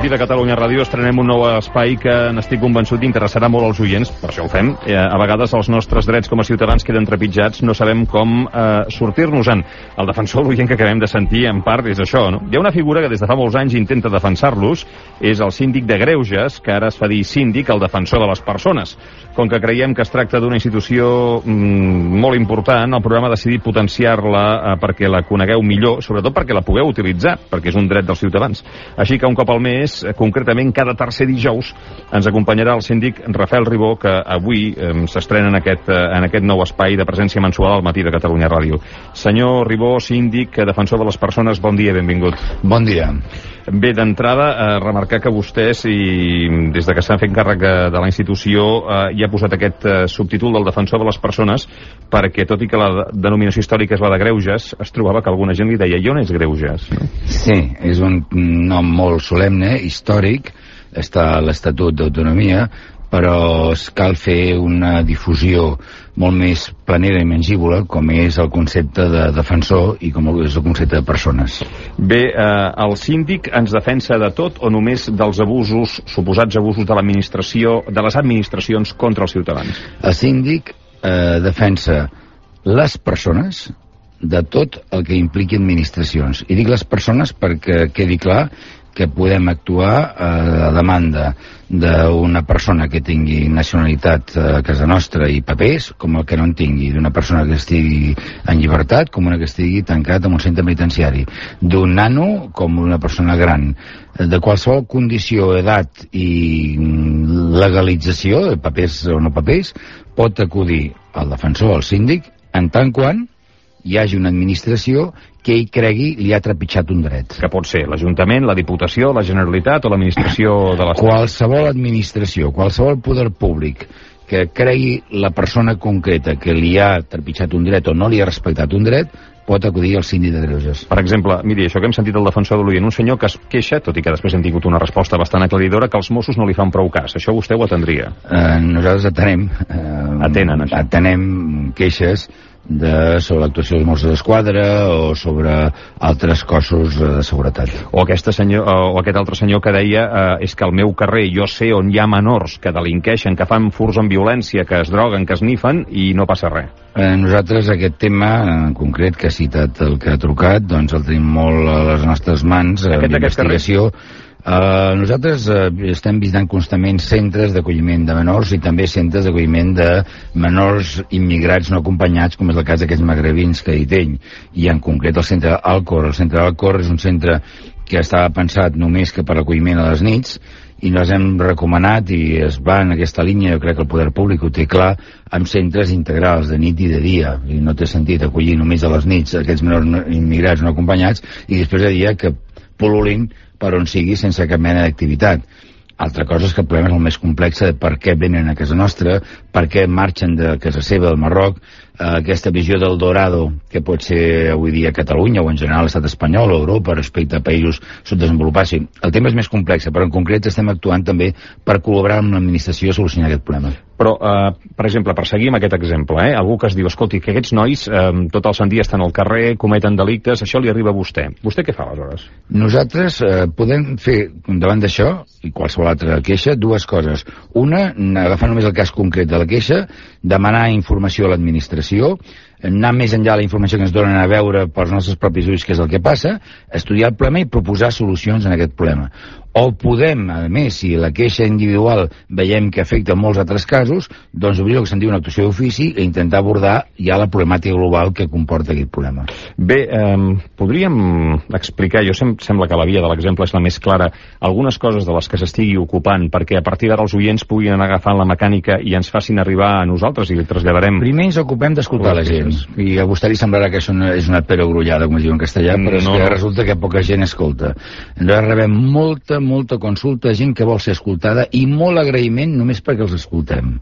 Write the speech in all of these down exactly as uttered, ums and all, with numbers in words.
de Catalunya Ràdio estrenem un nou espai que n'estic convençut interessarà molt als oients, per això ho fem. Eh, a vegades els nostres drets com a ciutadans queden trepitjats, no sabem com eh, sortir-nos-en. El defensor, l'oient que acabem de sentir, en part, és això, no? Hi ha una figura que des de fa molts anys intenta defensar-los, és el síndic de Greuges, que ara es fa dir síndic, el defensor de les persones. Com que creiem que es tracta d'una institució mm, molt important, el programa ha decidit potenciar-la eh, perquè la conegueu millor, sobretot perquè la pugueu utilitzar, perquè és un dret dels ciutadans. Així que un cop al mes, concretament cada tercer dijous, ens acompanyarà el síndic Rafael Ribó, que avui eh, s'estrena en, aquest, eh, en aquest nou espai de presència mensual al matí de Catalunya Ràdio. Senyor Ribó, síndic, defensor de les persones, bon dia, benvingut. Bon dia. Bé, d'entrada, eh, remarcar que vostès, i des de que s'han fet càrrec de, de la institució, eh, hi ha posat aquest eh, subtítol del defensor de les persones, perquè tot i que la denominació històrica és la de Greuges, es trobava que alguna gent li deia, i on és Greuges? No? Sí, és un nom molt solemne, històric, està a l'Estatut d'Autonomia, però cal fer una difusió molt més planera i mengívola, com és el concepte de defensor i com és el concepte de persones. Bé, eh, el síndic ens defensa de tot o només dels abusos, suposats abusos de l'administració, de les administracions contra els ciutadans? El síndic eh, defensa les persones de tot el que impliqui administracions. I dic les persones perquè quedi clar que podem actuar eh, a demanda d'una persona que tingui nacionalitat a casa nostra i papers, com el que no en tingui, d'una persona que estigui en llibertat, com una que estigui tancat en un centre penitenciari, d'un nano com una persona gran, de qualsevol condició, edat i legalització, de papers o no papers, pot acudir al defensor, al síndic, en tant quan hi hagi una administració que ell cregui li ha trepitjat un dret. Que pot ser l'Ajuntament, la Diputació, la Generalitat o l'administració de l'Estat? Qualsevol administració, qualsevol poder públic que cregui la persona concreta que li ha trepitjat un dret o no li ha respectat un dret, pot acudir al síndic de Greuges. Per exemple, miri, això que hem sentit del defensor de l'oient, un senyor que es queixa, tot i que després hem tingut una resposta bastant aclaridora, que els Mossos no li fan prou cas. Això vostè ho atendria? Eh, nosaltres atenem... Eh, Atenen, això. Atenem queixes de, sobre l'actuació dels Mossos d'Esquadra o sobre altres cossos de seguretat. O, aquesta senyor, o aquest altre senyor que deia eh, és que al meu carrer jo sé on hi ha menors que delinqueixen, que fan furs amb violència, que es droguen, que es nifen i no passa res. Eh, nosaltres aquest tema en concret que ha citat el que ha trucat, doncs el tenim molt a les nostres mans, eh, d'investigació. Uh, nosaltres uh, estem visitant constantment centres d'acolliment de menors i també centres d'acolliment de menors immigrats no acompanyats, com és el cas d'aquests magrebins que hi teny, i en concret el centre Alcor. El centre Alcor és un centre que estava pensat només que per l'acolliment a les nits, i nos hem recomanat i es va en aquesta línia, jo crec que el poder públic ho té clar, amb centres integrals de nit i de dia, i no té sentit acollir només a les nits aquests menors immigrats no acompanyats i després de dia que pol·lulin per on sigui sense cap mena d'activitat. Altra cosa és que el problema és el més complex de per què venen a casa nostra, per què marxen de casa seva, del Marroc, eh, aquesta visió del dorado que pot ser avui dia Catalunya o en general l'estat espanyol o Europa respecte a països subdesenvolupats. Sí, el tema és més complex, però en concret estem actuant també per col·laborar amb l'administració a solucionar aquest problema. Però, eh, per exemple, per seguir amb aquest exemple, eh, algú que es diu, escolti, que aquests nois eh, tot el sant dia estan al carrer, cometen delictes, això li arriba a vostè. Vostè què fa, aleshores? Nosaltres eh, podem fer, davant d'això, i qualsevol altra queixa, dues coses. Una, agafar només el cas concret de la queixa, demanar informació a l'administració, anar més enllà de la informació que ens donen a veure pels nostres propis ulls què és el que passa, estudiar el problema i proposar solucions en aquest problema. O podem, a més, si la queixa individual veiem que afecta molts altres casos, doncs obrir el que se'n diu una actuació d'ofici i intentar abordar ja la problemàtica global que comporta aquest problema. Bé, eh, podríem explicar, jo sem sembla que la via de l'exemple és la més clara, algunes coses de les que s'estigui ocupant, perquè a partir d'ara els oients puguin anar agafant la mecànica i ens facin arribar a nosaltres i li traslladarem. Primer ens ocupem d'escoltar la gent, i a vostè li semblarà que això és una perogrullada, com es diu en castellà, però és no, que no. resulta que poca gent escolta. Nosaltres rebem molta, molta consulta, gent que vol ser escoltada i molt agraïment només perquè els escoltem.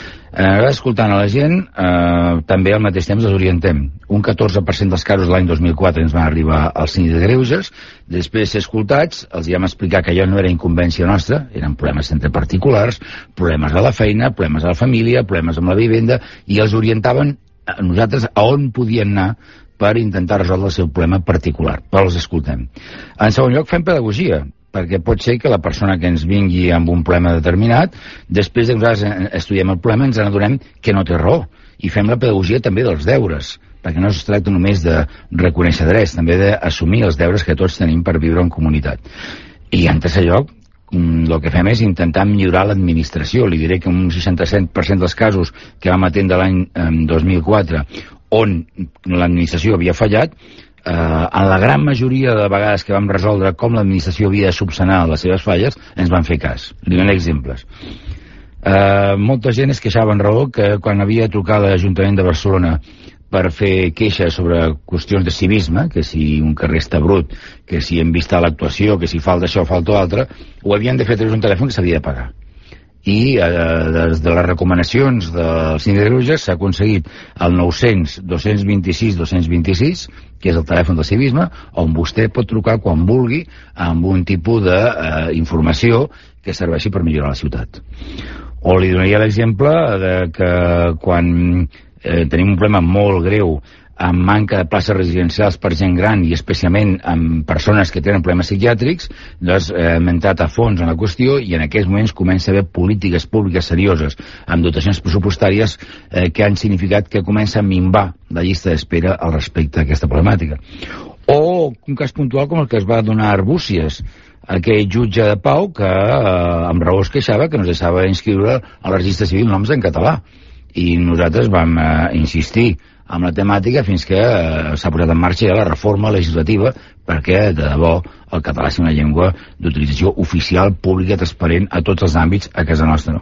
Eh, escoltant a la gent, eh, també al mateix temps els orientem. Un catorze per cent dels casos de l'any dos mil quatre ens van arribar al síndic de Greuges, després de ser escoltats, els vam explicar que allò no era incumbència nostra, eren problemes entre particulars, problemes a la feina, problemes a la família, problemes amb la vivenda, i els orientaven a nosaltres a on podien anar per intentar resoldre el seu problema particular, però els escoltem. En segon lloc, fem pedagogia, perquè pot ser que la persona que ens vingui amb un problema determinat, després de que nosaltres estudiem el problema, ens adonem que no té raó, i fem la pedagogia també dels deures, perquè no es tracta només de reconèixer drets, també d'assumir els deures que tots tenim per viure en comunitat. I en tercer lloc, el que fem és intentar millorar l'administració. Li diré que un seixanta-set per cent dels casos que vam atendre l'any dos mil quatre, on l'administració havia fallat, eh, en la gran majoria de vegades que vam resoldre com l'administració havia de subsanar les seves falles, ens van fer cas. Li dono exemples. Eh, molta gent es queixava en raó que quan havia trucat a l'Ajuntament de Barcelona per fer queixes sobre qüestions de civisme, que si un carrer està brut, que si hem vist l'actuació, que si falta això o falta l'altre, ho havien de fer a través d'un telèfon que s'havia de pagar. I eh, des de les recomanacions del Síndic de Greuges s'ha aconseguit el nou-cents dos-cents vint-i-sis dos-cents vint-i-sis, que és el telèfon del civisme, on vostè pot trucar quan vulgui amb un tipus d'informació que serveixi per millorar la ciutat. O li donaria l'exemple de que quan eh, tenim un problema molt greu amb manca de places residencials per gent gran i especialment amb persones que tenen problemes psiquiàtrics, doncs eh, hem entrat a fons en la qüestió i en aquests moments comença a haver polítiques públiques serioses amb dotacions pressupostàries eh, que han significat que comença a minvar la llista d'espera al respecte a aquesta problemàtica. O un cas puntual com el que es va donar a Arbúcies, aquell jutge de pau que eh, amb raó es queixava que no es deixava inscriure al registre civil noms en català. I nosaltres vam eh, insistir amb la temàtica fins que eh, s'ha posat en marxa ja la reforma legislativa perquè, de debò, el català sigui una llengua d'utilització oficial, pública, transparent a tots els àmbits a casa nostra.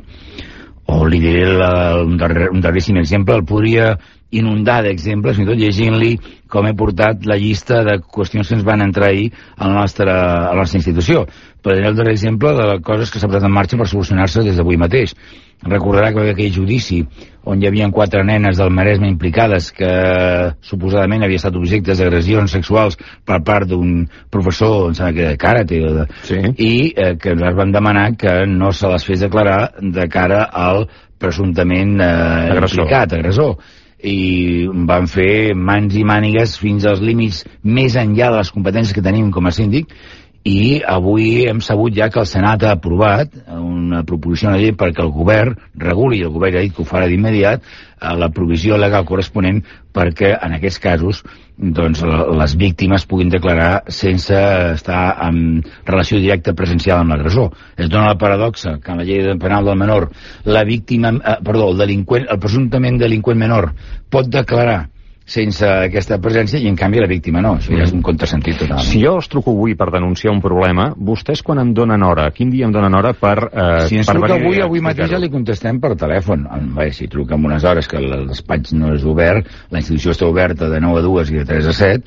O li diré la, un, darrer, un darreríssim exemple, el podria inundar d'exemples, fins i tot llegint-li com he portat la llista de qüestions que ens van entrar ahir a la nostra, a la nostra institució. Però diré el darrer exemple de coses que s'ha posat en marxa per solucionar-se des d'avui mateix. Recordarà que va haver aquell judici on hi havia quatre nenes del Maresme implicades que suposadament havia estat objectes d'agressions sexuals per part d'un professor, em sembla que de karate, o de... Sí. I eh, que ens van demanar que no se les fes declarar de cara al presumptament eh, agressor. implicat, agressor. I van fer mans i mànigues fins als límits més enllà de les competències que tenim com a síndic. I avui hem sabut ja que el Senat ha aprovat una proposició de llei perquè el govern reguli, i el govern ha dit que ho farà d'immediat, la provisió legal corresponent perquè en aquests casos doncs, les víctimes puguin declarar sense estar en relació directa presencial amb l'agressor. Es dona la paradoxa que en la llei penal del menor la víctima, eh, perdó, el delinqüent, el presumptament delinqüent menor pot declarar sense aquesta presència i en canvi la víctima no. Això ja és un contrasentit total. Si jo us truco avui per denunciar un problema, vostès quan em donen hora, quin dia em donen hora per... Eh, si ens per truca avui, avui mateix ja li contestem per telèfon. Bé, si truca en unes hores que el despatx no és obert, la institució està oberta de nou a dues i de tres a set,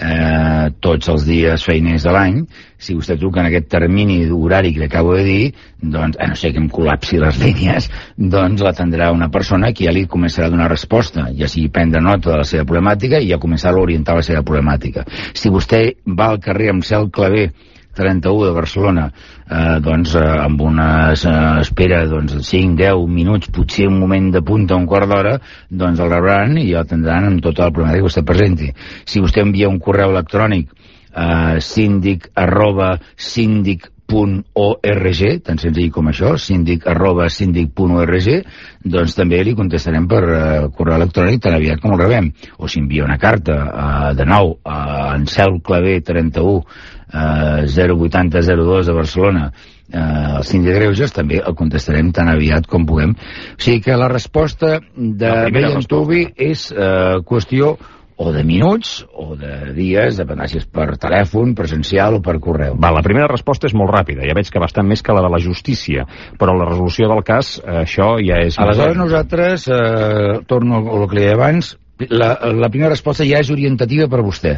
eh, tots els dies feiners de l'any. Si vostè truca en aquest termini d'horari que li acabo de dir, doncs, a no sé que em col·lapsi les línies, doncs l'atendrà una persona que ja li començarà a donar resposta, ja sigui prendre nota de la seva problemàtica i ja començar a orientar la seva problemàtica. Si vostè va al carrer amb Cel Clavé trenta-u de Barcelona, eh, doncs eh, amb una eh, espera doncs, cinc a deu minuts, potser un moment de punta, un quart d'hora, doncs el rebran i el tindran amb tota la problemàtica que vostè presenti. Si vostè envia un correu electrònic eh, síndic arroba síndic punt org, tan senzill com això, síndic arroba síndic punt org, doncs també li contestarem per uh, correu electrònic tan aviat com el rebem. O si envia una carta uh, de nou a Ansel Clavé trenta-u uh, zero vuitanta zero dos de Barcelona, uh, al Síndic de Greuges, també el contestarem tan aviat com puguem. O sigui que la resposta de Bell Antuvi és uh, qüestió o de minuts o de dies, depèn si és per telèfon, presencial o per correu. Va, la primera resposta és molt ràpida, ja veig que bastant més que la de la justícia, però la resolució del cas, eh, això ja és... Aleshores nosaltres, eh, torno al que li deia abans, la, la primera resposta ja és orientativa per vostè.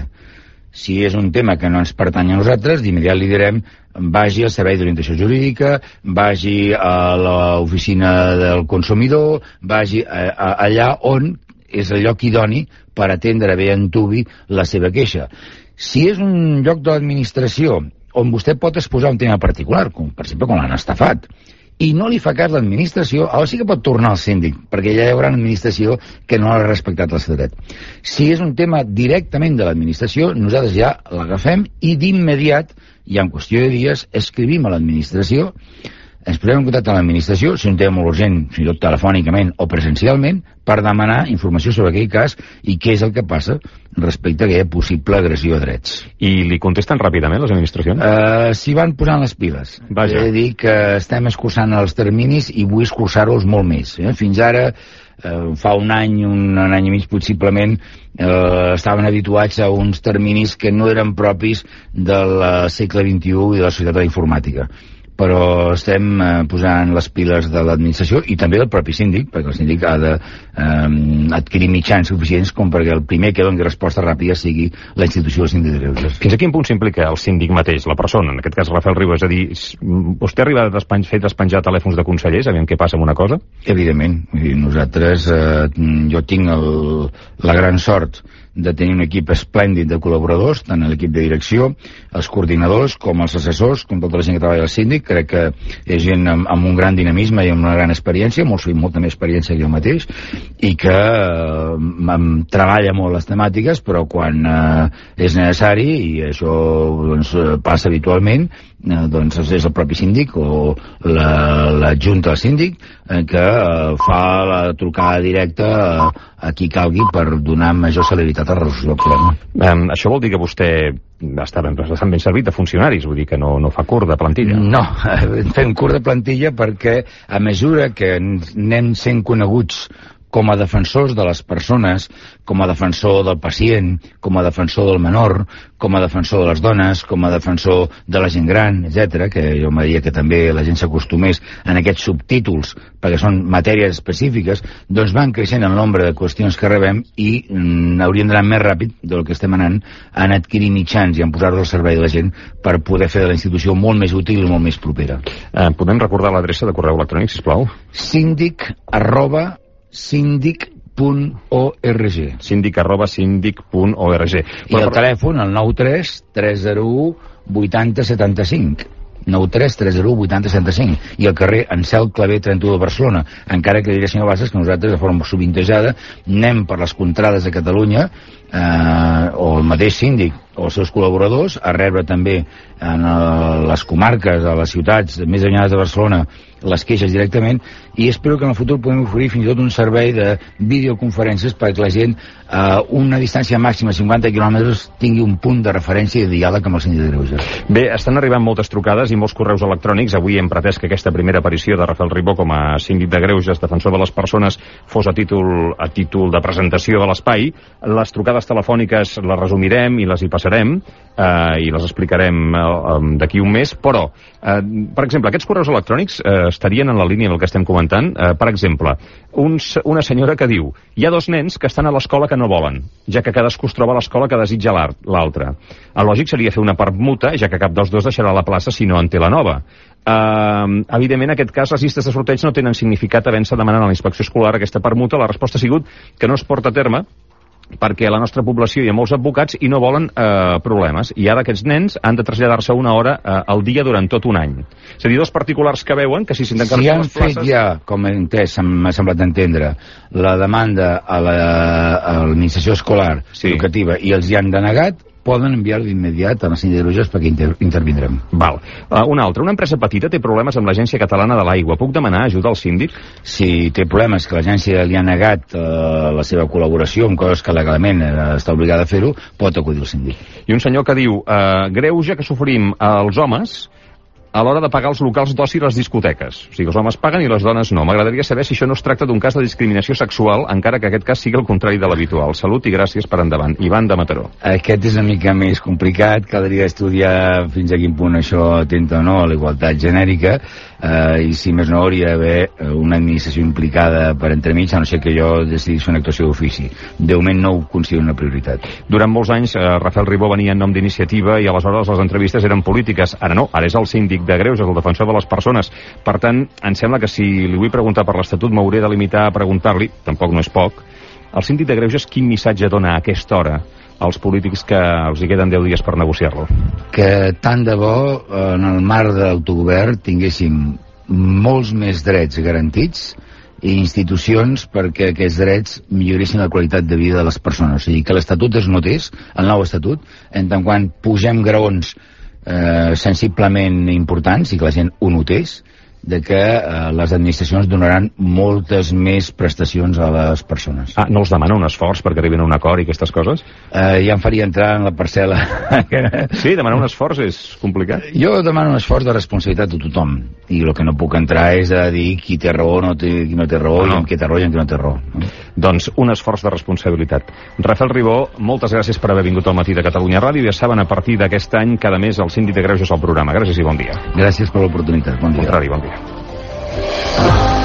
Si és un tema que no ens pertany a nosaltres, d'immediat li direm vagi al Servei d'Orientació Jurídica, vagi a l'oficina del consumidor, vagi a, a, allà on és el lloc idoni per atendre bé Antuvi la seva queixa. Si és un lloc de l'administració on vostè pot exposar un tema particular, com per exemple quan l'han estafat, i no li fa cas l'administració, llavors sí que pot tornar al síndic, perquè ja hi haurà una administració que no ha respectat el seu dret. Si és un tema directament de l'administració, nosaltres ja l'agafem i d'immediat, ja en qüestió de dies, escrivim a l'administració, ens posem en contacte amb l'administració, si un tema molt urgent, fins i tot telefònicament o presencialment, per demanar informació sobre aquell cas i què és el que passa respecte a aquella possible agressió a drets. I li contesten ràpidament les administracions? Uh, S'hi van posant les piles. Vaja. He de dir que estem escurçant els terminis i vull escurçar-los molt més. Eh? Fins ara, uh, fa un any, un, un any i mig possiblement, uh, estaven habituats a uns terminis que no eren propis del segle vint-i-u i de la societat de la informàtica. Però estem eh, posant les piles de l'administració i també del propi síndic, perquè el síndic ha d'adquirir eh, mitjans suficients com perquè el primer que doni resposta ràpida sigui la institució del síndic de Greuges. Fins a quin punt s'implica el síndic mateix, la persona, en aquest cas Rafael Ribó? És a dir, vostè ha arribat a despen fer despenjar telèfons de consellers, aviam què passa amb una cosa? Evidentment. Nosaltres, eh, jo tinc el, la gran sort de tenir un equip esplèndid de col·laboradors, tant l'equip de direcció, els coordinadors, com els assessors, com tota la gent que treballa al síndic. Crec que és gent amb, amb un gran dinamisme i amb una gran experiència, molt sovint molta més experiència que jo mateix, i que eh, treballa molt les temàtiques, però quan eh, és necessari, i això doncs, passa habitualment, eh, doncs és el propi síndic o la, la junta del síndic eh, que eh, fa la trucada directa a, a qui calgui per donar major celeritat a la resolució del problema. Um, això vol dir que vostè està ben, està ben servit de funcionaris, vull dir que no, no fa curt de plantilla? No, fem curt de plantilla perquè a mesura que anem sent coneguts com a defensors de les persones, com a defensor del pacient, com a defensor del menor, com a defensor de les dones, com a defensor de la gent gran, etcètera, que jo m'agradaria que també la gent s'acostumés en aquests subtítols, perquè són matèries específiques, doncs van creixent el nombre de qüestions que rebem i mm, hauríem d'anar més ràpid del que estem anant en adquirir mitjans i en posar-los al servei de la gent per poder fer de la institució molt més útil i molt més propera. Eh, podem recordar l'adreça de correu electrònic, sisplau? Síndic arroba síndic punt org. Síndic arroba síndic punt org. I el telèfon, el nou tres tres zero u vuitanta setanta cinc. nou tres tres zero u vuitanta setanta cinc. I el carrer Ansel Clavé trenta-u de Barcelona. Encara que diré, senyor Bassas, que nosaltres, de forma sovintejada, anem per les contrades de Catalunya, eh, o el mateix síndic o els seus col·laboradors, a rebre també en el, les comarques, a les ciutats més allunyades de Barcelona, les queixes directament, i espero que en el futur podem oferir fins i tot un servei de videoconferències perquè la gent a uh, una distància màxima de cinquanta quilòmetres tingui un punt de referència i de diàleg amb el síndic de Greuges. Bé, estan arribant moltes trucades i molts correus electrònics. Avui hem pretès que aquesta primera aparició de Rafael Ribó com a síndic de Greuges, defensor de les persones, fos a títol, a títol de presentació de l'espai. Les trucades telefòniques les resumirem i les hi passarem eh, i les explicarem eh, d'aquí un mes, però, eh, per exemple, aquests correus electrònics eh, estarien en la línia del que estem comentant. Eh, per exemple, un, una senyora que diu: hi ha dos nens que estan a l'escola que no volen, ja que cadascú es troba a l'escola que desitja l'altre. El lògic seria fer una permuta, ja que cap dels dos deixarà la plaça si no en té la nova. Uh, evidentment, en aquest cas, les llistes de sorteig no tenen significat havent-se demanat a la inspecció escolar aquesta permuta. La resposta ha sigut que no es porta a terme perquè a la nostra població hi ha molts advocats i no volen eh, problemes. I ara aquests nens han de traslladar-se una hora eh, al dia durant tot un any. És a dir, dos particulars que veuen que si s'intenten... Si han fet places... ja, com he entès, m'ha semblat entendre, la demanda a l'administració escolar sí. educativa i els hi han denegat, poden enviar d'immediat a la síndic de Greuges perquè inter intervindrem. Val. Uh, una altra. Una empresa petita té problemes amb l'Agència Catalana de l'Aigua. Puc demanar ajuda al síndic? Si té problemes que l'agència li ha negat uh, la seva col·laboració amb coses que legalment uh, està obligada a fer-ho, pot acudir al síndic. I un senyor que diu: uh, greuge que sofrim els homes a l'hora de pagar els locals d'oci i les discoteques. O sigui, els homes paguen i les dones no. M'agradaria saber si això no es tracta d'un cas de discriminació sexual, encara que aquest cas sigui el contrari de l'habitual. Salut i gràcies per endavant. Ivan de Mataró. Aquest és una mica més complicat. Caldria estudiar fins a quin punt això atenta o no a la igualtat genèrica, eh, i si més no hauria d'haver una administració implicada per entremig, a no ser que jo decidís fer una actuació d'ofici. De moment no ho considero una prioritat. Durant molts anys, eh, Rafael Ribó venia en nom d'iniciativa i aleshores les entrevistes eren polítiques. Ara no, ara és el síndic de Greuges, el defensor de les persones. Per tant, em sembla que si li vull preguntar per l'Estatut m'hauré de limitar a preguntar-li, tampoc no és poc, el síndic de Greuges quin missatge dona a aquesta hora als polítics que els hi queden deu dies per negociar-lo? Que tant de bo en el marc d'autogovern tinguéssim molts més drets garantits i institucions perquè aquests drets milloressin la qualitat de vida de les persones. O sigui, que l'Estatut es notés, el nou Estatut, en tant quan pugem graons eh, sensiblement importants i que la gent ho notés, de que eh, les administracions donaran moltes més prestacions a les persones. Ah, no els demana un esforç perquè arribin a un acord i aquestes coses? Eh, ja em faria entrar en la parcel·la. Sí, demanar un esforç és complicat. Jo demano un esforç de responsabilitat a tothom, i el que no puc entrar és a dir qui té raó, no té, qui no té raó, no, no. i amb qui té raó i amb qui no té raó. No? Doncs un esforç de responsabilitat. Rafael Ribó, moltes gràcies per haver vingut al Matí de Catalunya Ràdio. Ja saben, a partir d'aquest any, cada mes el síndic de Greuges al programa. Gràcies i bon dia. Gràcies per l'oportunitat. Bon dia. Bon dia.